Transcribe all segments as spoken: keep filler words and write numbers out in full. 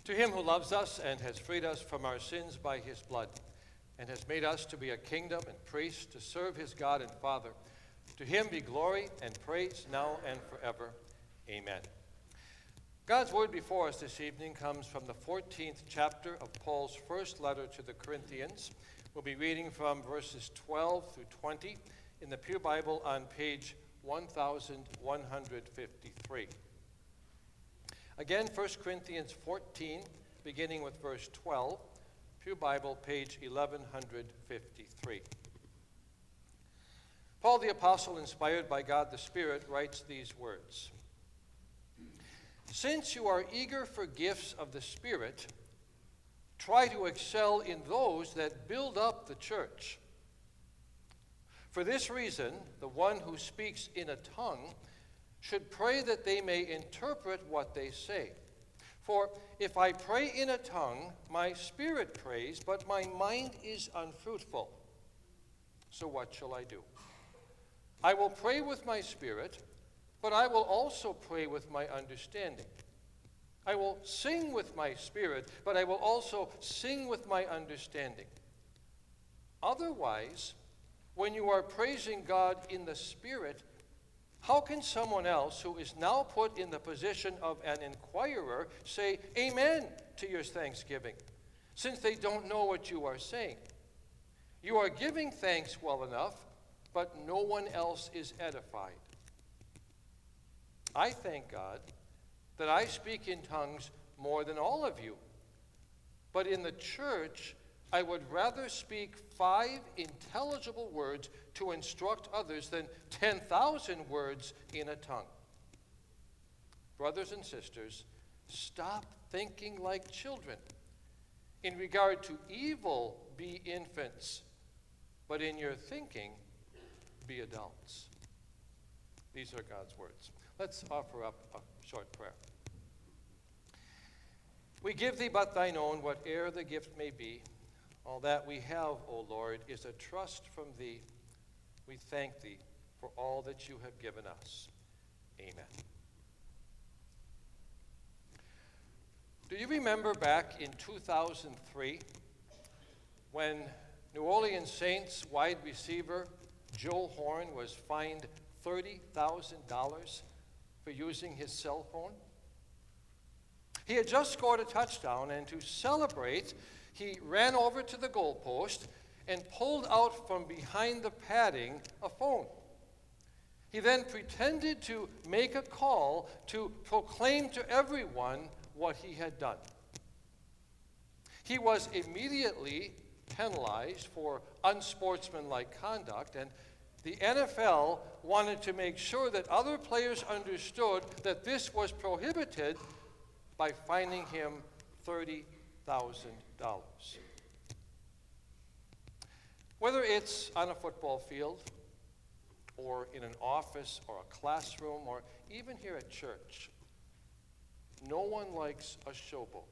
To him who loves us and has freed us from our sins by his blood, and has made us to be a kingdom and priests to serve his God and Father, to him be glory and praise now and forever. Amen. God's word before us this evening comes from the fourteenth chapter of Paul's first letter to the Corinthians. We'll be reading from verses twelve through twenty in the Pew Bible on page one thousand one hundred fifty-three. Again, First Corinthians fourteen, beginning with verse twelve, Pew Bible, page eleven fifty-three. Paul the Apostle, inspired by God the Spirit, writes these words. Since you are eager for gifts of the Spirit, try to excel in those that build up the church. For this reason, the one who speaks in a tongue should pray that they may interpret what they say. For if I pray in a tongue, my spirit prays, but my mind is unfruitful. So what shall I do? I will pray with my spirit, but I will also pray with my understanding. I will sing with my spirit, but I will also sing with my understanding. Otherwise, when you are praising God in the Spirit, how can someone else who is now put in the position of an inquirer say amen to your thanksgiving, since they don't know what you are saying? You are giving thanks well enough, but no one else is edified. I thank God that I speak in tongues more than all of you, but in the church I would rather speak five intelligible words to instruct others than ten thousand words in a tongue. Brothers and sisters, stop thinking like children. In regard to evil, be infants, but in your thinking, be adults. These are God's words. Let's offer up a short prayer. We give thee but thine own, whate'er the gift may be. All that we have, O Lord, is a trust from thee. We thank thee for all that you have given us. Amen. Do you remember back in two thousand three when New Orleans Saints wide receiver Joe Horn was fined thirty thousand dollars for using his cell phone? He had just scored a touchdown, and to celebrate, he ran over to the goalpost and pulled out from behind the padding a phone. He then pretended to make a call to proclaim to everyone what he had done. He was immediately penalized for unsportsmanlike conduct, and the N F L wanted to make sure that other players understood that this was prohibited by fining him thirty thousand dollars. Whether it's on a football field, or in an office, or a classroom, or even here at church, no one likes a showboat.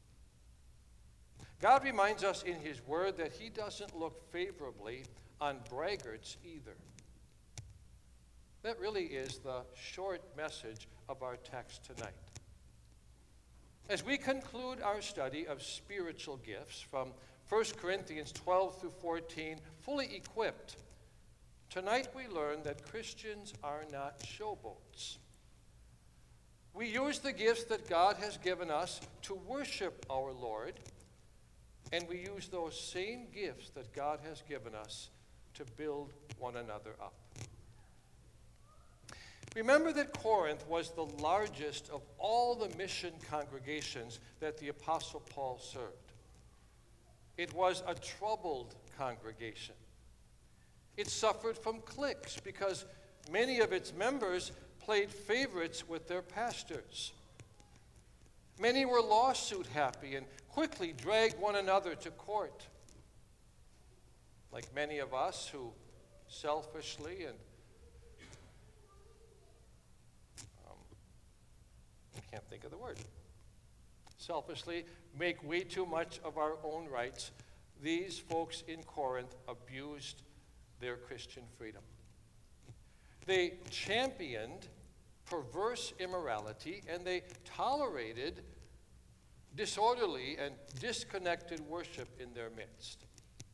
God reminds us in his word that he doesn't look favorably on braggarts either. That really is the short message of our text tonight. As we conclude our study of spiritual gifts from First Corinthians twelve through fourteen, fully equipped, tonight we learn that Christians are not showboats. We use the gifts that God has given us to worship our Lord, and we use those same gifts that God has given us to build one another up. Remember that Corinth was the largest of all the mission congregations that the Apostle Paul served. It was a troubled congregation. It suffered from cliques because many of its members played favorites with their pastors. Many were lawsuit happy and quickly dragged one another to court. Like many of us who selfishly and um, I can't think of the word. Selfishly make way too much of our own rights, these folks in Corinth abused their Christian freedom. They championed perverse immorality, and they tolerated disorderly and disconnected worship in their midst.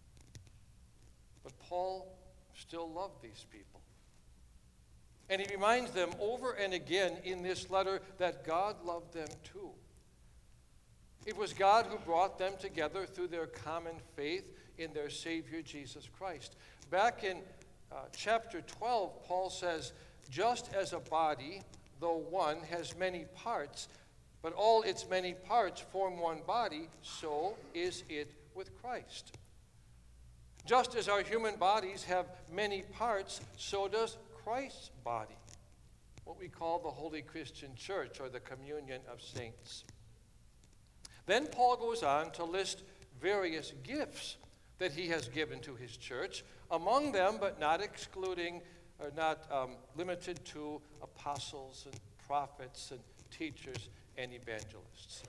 But Paul still loved these people. And he reminds them over and again in this letter that God loved them too. It was God who brought them together through their common faith in their Savior, Jesus Christ. Back in uh, chapter twelve, Paul says, just as a body, though one, has many parts, but all its many parts form one body, so is it with Christ. Just as our human bodies have many parts, so does Christ's body, what we call the Holy Christian Church, or the communion of saints. Then Paul goes on to list various gifts that he has given to his church, among them, but not excluding, or not um, limited to, apostles and prophets and teachers and evangelists.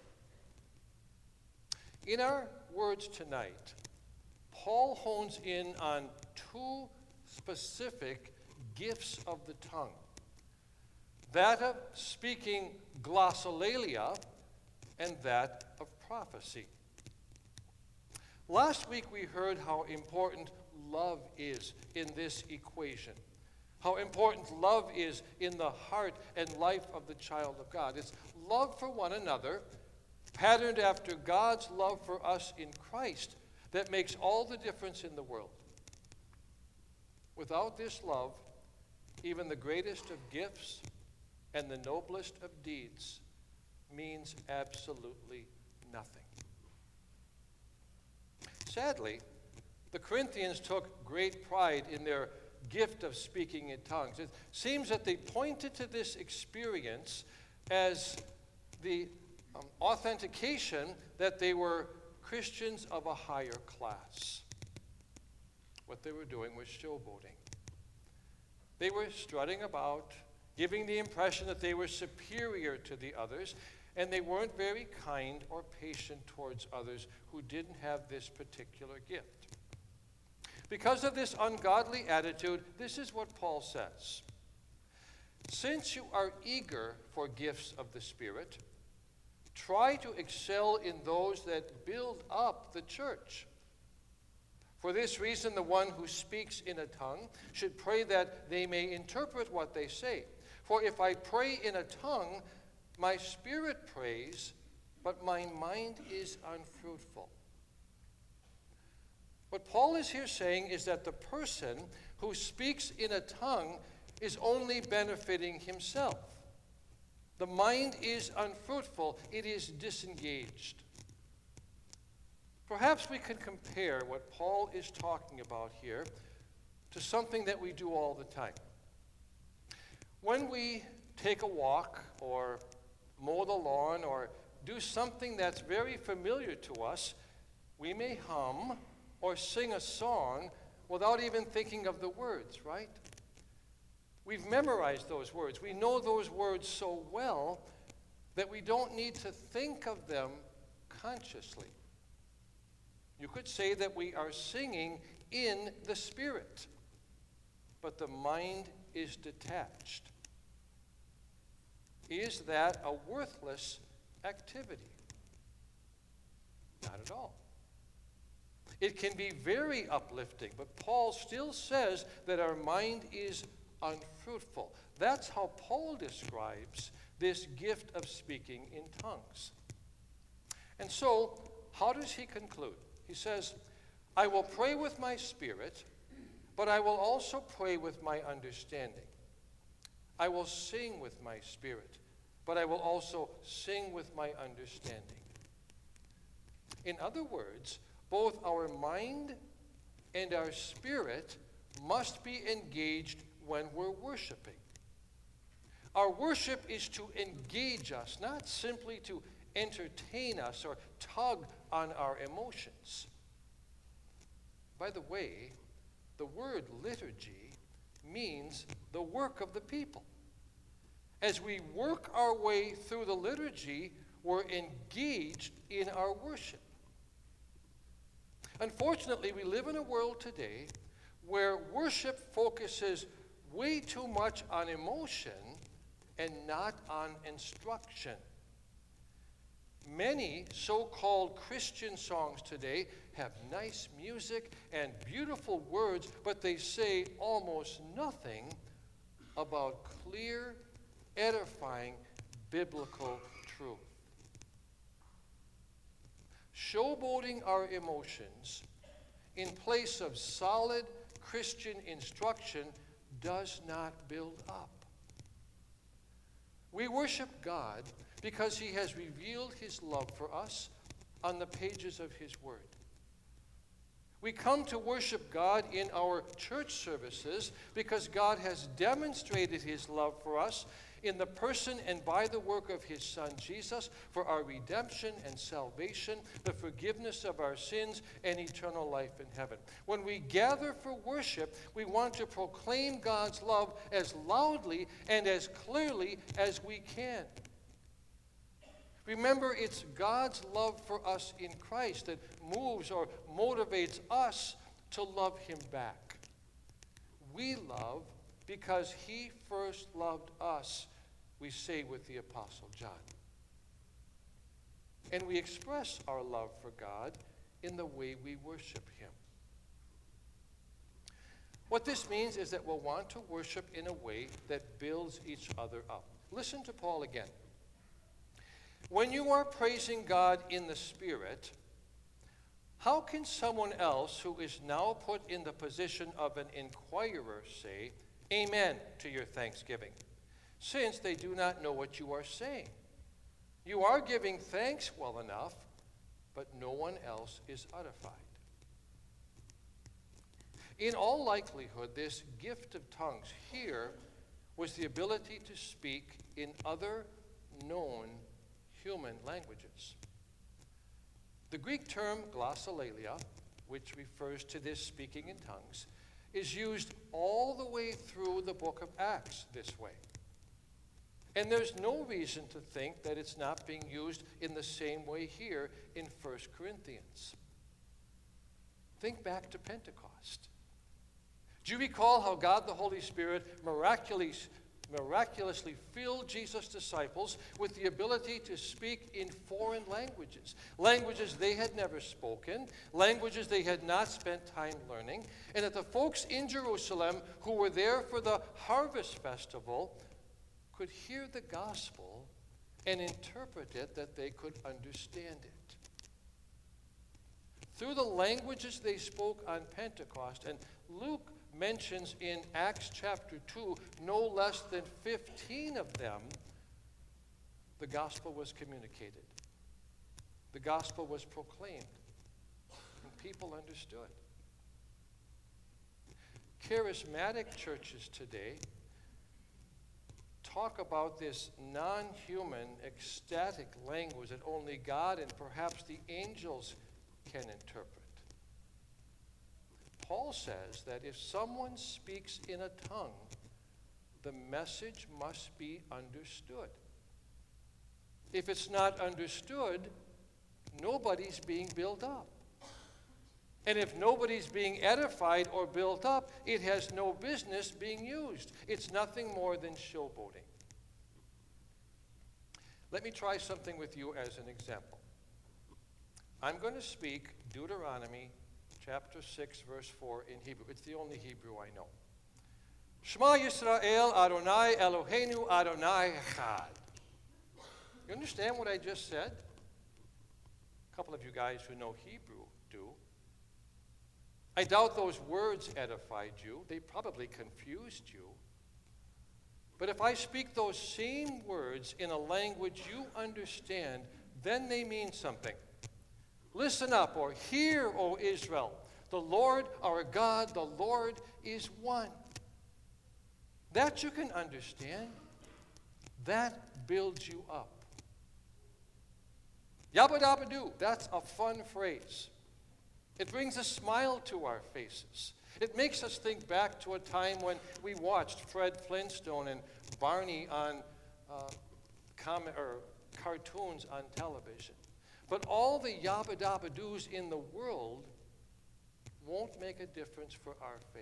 In our words tonight, Paul hones in on two specific gifts of the tongue. That of speaking glossolalia and that of prophecy. Last week we heard how important love is in this equation. How important love is in the heart and life of the child of God. It's love for one another, patterned after God's love for us in Christ, that makes all the difference in the world. Without this love, even the greatest of gifts and the noblest of deeds means absolutely nothing. Sadly, the Corinthians took great pride in their gift of speaking in tongues. It seems that they pointed to this experience as the um, authentication that they were Christians of a higher class. What they were doing was showboating. They were strutting about, giving the impression that they were superior to the others, and they weren't very kind or patient towards others who didn't have this particular gift. Because of this ungodly attitude, this is what Paul says. Since you are eager for gifts of the Spirit, try to excel in those that build up the church. For this reason, the one who speaks in a tongue should pray that they may interpret what they say. For if I pray in a tongue, my spirit prays, but my mind is unfruitful. What Paul is here saying is that the person who speaks in a tongue is only benefiting himself. The mind is unfruitful. It is disengaged. Perhaps we could compare what Paul is talking about here to something that we do all the time. When we take a walk or mow the lawn or do something that's very familiar to us, we may hum or sing a song without even thinking of the words, right? We've memorized those words. We know those words so well that we don't need to think of them consciously. You could say that we are singing in the Spirit, but the mind is detached. Is that a worthless activity? Not at all. It can be very uplifting, but Paul still says that our mind is unfruitful. That's how Paul describes this gift of speaking in tongues. And so, how does he conclude? He says, I will pray with my spirit, but I will also pray with my understanding. I will sing with my spirit, but I will also sing with my understanding. In other words, both our mind and our spirit must be engaged when we're worshiping. Our worship is to engage us, not simply to entertain us or tug on our emotions. By the way, the word liturgy means the work of the people. As we work our way through the liturgy, we're engaged in our worship. Unfortunately, we live in a world today where worship focuses way too much on emotion and not on instruction. Many so-called Christian songs today have nice music and beautiful words, but they say almost nothing about clear, edifying, biblical truth. Showboating our emotions in place of solid Christian instruction does not build up. We worship God because he has revealed his love for us on the pages of his word. We come to worship God in our church services because God has demonstrated his love for us in the person and by the work of his Son Jesus for our redemption and salvation, the forgiveness of our sins, and eternal life in heaven. When we gather for worship, we want to proclaim God's love as loudly and as clearly as we can. Remember, it's God's love for us in Christ that moves or motivates us to love him back. We love because he first loved us, we say with the Apostle John. And we express our love for God in the way we worship him. What this means is that we'll want to worship in a way that builds each other up. Listen to Paul again. When you are praising God in the Spirit, how can someone else who is now put in the position of an inquirer say, Amen to your thanksgiving, since they do not know what you are saying? You are giving thanks well enough, but no one else is edified. In all likelihood, this gift of tongues here was the ability to speak in other known human languages. The Greek term glossolalia, which refers to this speaking in tongues, is used all the way through the book of Acts this way. And there's no reason to think that it's not being used in the same way here in First Corinthians. Think back to Pentecost. Do you recall how God the Holy Spirit miraculously miraculously filled Jesus' disciples with the ability to speak in foreign languages, languages they had never spoken, languages they had not spent time learning, and that the folks in Jerusalem who were there for the harvest festival could hear the gospel and interpret it that they could understand it. Through the languages they spoke on Pentecost, and Luke mentions in Acts chapter two no less than fifteen of them, the gospel was communicated. The gospel was proclaimed, and people understood. Charismatic churches today talk about this non-human, ecstatic language that only God and perhaps the angels can interpret. Paul says that if someone speaks in a tongue, the message must be understood. If it's not understood, nobody's being built up. And if nobody's being edified or built up, it has no business being used. It's nothing more than showboating. Let me try something with you as an example. I'm going to speak Deuteronomy chapter six, verse four in Hebrew. It's the only Hebrew I know. Shema Yisrael, Adonai Eloheinu, Adonai Echad. You understand what I just said? A couple of you guys who know Hebrew do. I doubt those words edified you. They probably confused you. But if I speak those same words in a language you understand, then they mean something. Listen up, or hear, O Israel. The Lord our God, the Lord is one. That you can understand. That builds you up. Yabba dabba doo, that's a fun phrase. It brings a smile to our faces. It makes us think back to a time when we watched Fred Flintstone and Barney on uh, comic, or cartoons on television. But all the yabba dabba doos in the world won't make a difference for our faith.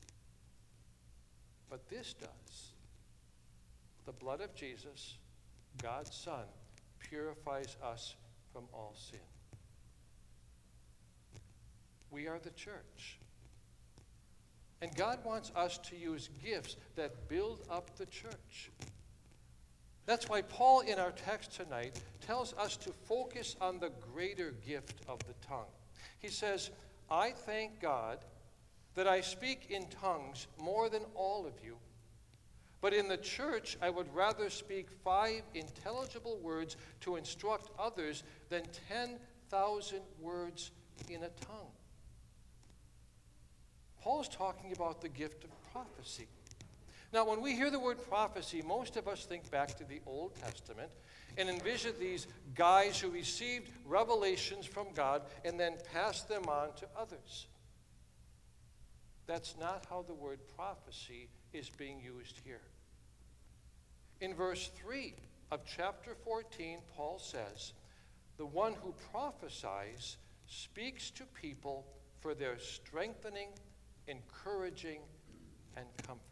But this does. The blood of Jesus, God's Son, purifies us from all sin. We are the church. And God wants us to use gifts that build up the church. That's why Paul, in our text tonight, tells us to focus on the greater gift of the tongue. He says, I thank God that I speak in tongues more than all of you, but in the church I would rather speak five intelligible words to instruct others than ten thousand words in a tongue. Paul's talking about the gift of prophecy. Now, when we hear the word prophecy, most of us think back to the Old Testament and envision these guys who received revelations from God and then passed them on to others. That's not how the word prophecy is being used here. In verse three of chapter fourteen, Paul says, the one who prophesies speaks to people for their strengthening, encouraging, and comfort.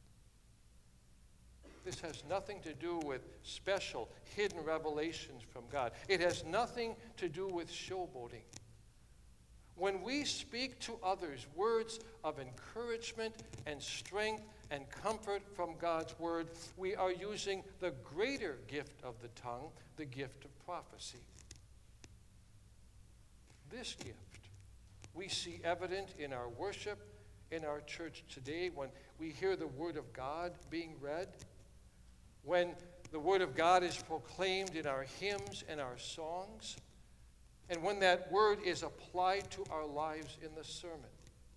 This has nothing to do with special, hidden revelations from God. It has nothing to do with showboating. When we speak to others words of encouragement and strength and comfort from God's word, we are using the greater gift of the tongue, the gift of prophecy. This gift we see evident in our worship in our church today when we hear the word of God being read, when the word of God is proclaimed in our hymns and our songs, and when that word is applied to our lives in the sermon.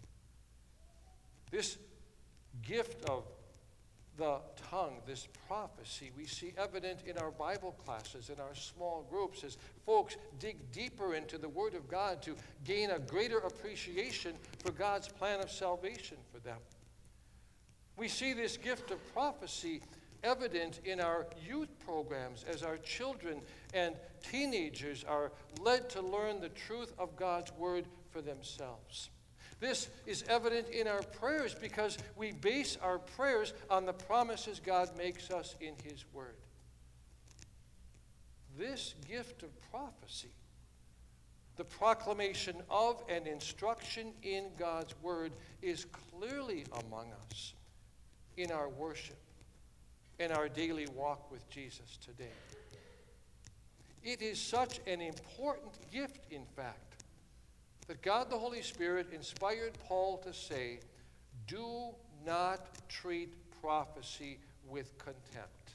This gift of the tongue, this prophecy, we see evident in our Bible classes, in our small groups, as folks dig deeper into the Word of God to gain a greater appreciation for God's plan of salvation for them. We see this gift of prophecy evident in our youth programs as our children and teenagers are led to learn the truth of God's Word for themselves. This is evident in our prayers because we base our prayers on the promises God makes us in His Word. This gift of prophecy, the proclamation of and instruction in God's Word, is clearly among us in our worship, in our daily walk with Jesus today. It is such an important gift, in fact, that God the Holy Spirit inspired Paul to say, do not treat prophecy with contempt.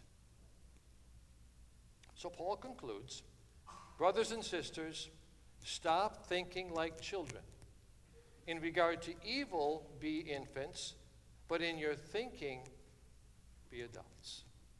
So Paul concludes, brothers and sisters, stop thinking like children. In regard to evil, be infants, but in your thinking, be adults.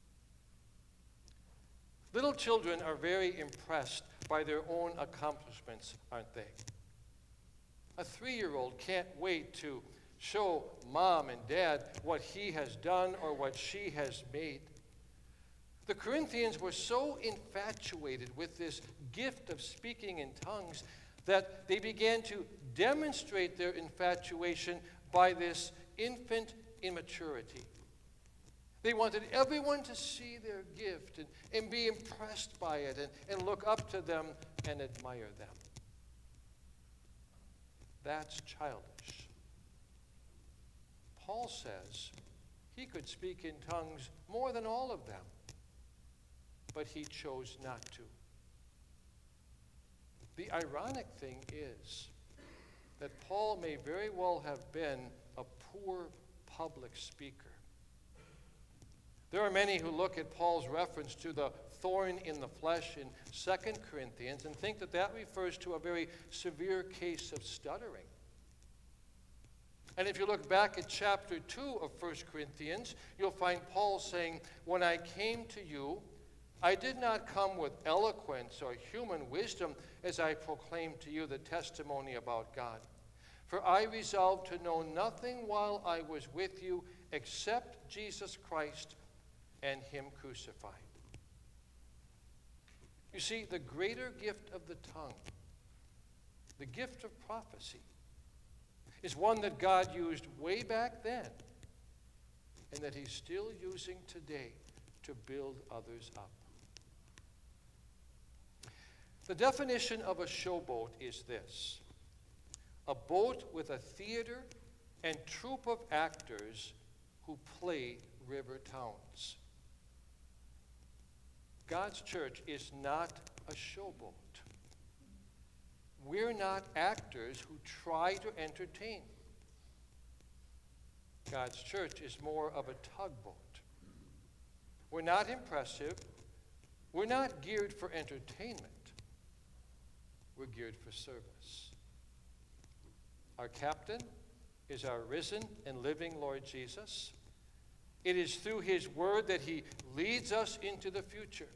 Little children are very impressed by their own accomplishments, aren't they? A three-year-old can't wait to show mom and dad what he has done or what she has made. The Corinthians were so infatuated with this gift of speaking in tongues that they began to demonstrate their infatuation by this infant immaturity. They wanted everyone to see their gift and, and be impressed by it and, and look up to them and admire them. That's childish. Paul says he could speak in tongues more than all of them, but he chose not to. The ironic thing is that Paul may very well have been a poor public speaker. There are many who look at Paul's reference to the thorn in the flesh in Second Corinthians and think that that refers to a very severe case of stuttering. And if you look back at chapter two of First Corinthians, you'll find Paul saying, when I came to you, I did not come with eloquence or human wisdom as I proclaimed to you the testimony about God. For I resolved to know nothing while I was with you except Jesus Christ and Him crucified. You see, the greater gift of the tongue, the gift of prophecy, is one that God used way back then and that He's still using today to build others up. The definition of a showboat is this: a boat with a theater and troupe of actors who play river towns. God's church is not a showboat. We're not actors who try to entertain. God's church is more of a tugboat. We're not impressive. We're not geared for entertainment. We're geared for service. Our captain is our risen and living Lord Jesus. It is through his word that he leads us into the future.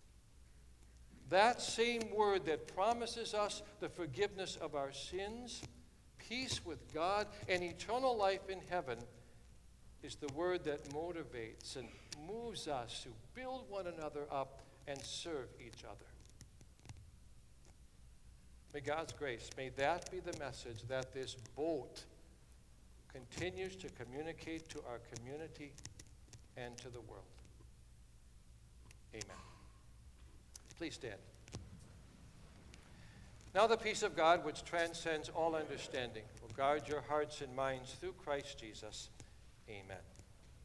That same word that promises us the forgiveness of our sins, peace with God, and eternal life in heaven is the word that motivates and moves us to build one another up and serve each other. May God's grace, may that be the message that this boat continues to communicate to our community and to the world. Amen. Please stand. Now the peace of God, which transcends all understanding, will guard your hearts and minds through Christ Jesus. Amen.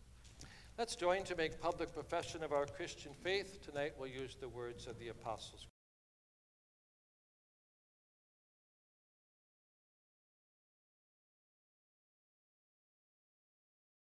Let's join to make public profession of our Christian faith. Tonight we'll use the words of the Apostles' Creed.